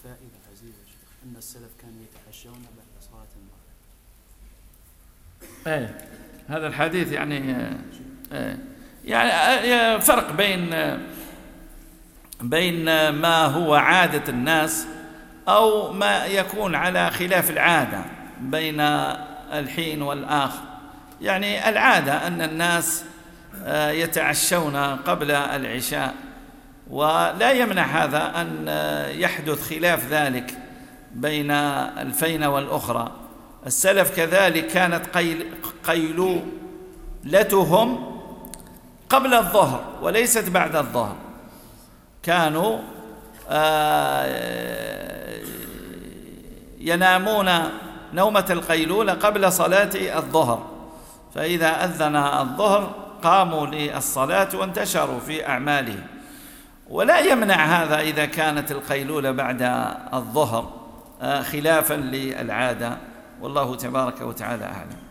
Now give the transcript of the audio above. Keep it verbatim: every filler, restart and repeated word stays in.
فائدة عزيزة أن السلف كانوا يتعشون بعد صلاة المغرب. ايه هذا الحديث يعني ايه يعني فرق بين بين ما هو عادة الناس أو ما يكون على خلاف العادة بين الحين والآخر. يعني العادة أن الناس يتعشون قبل العشاء، ولا يمنع هذا أن يحدث خلاف ذلك بين الفينة والأخرى. السلف كذلك كانت قيلولتهم قبل الظهر وليست بعد الظهر، كانوا ينامون نومة القيلولة قبل صلاة الظهر، فإذا أذن الظهر قاموا للصلاة وانتشروا في أعمالهم. ولا يمنع هذا إذا كانت القيلولة بعد الظهر خلافا للعادة، والله تبارك وتعالى أعلم.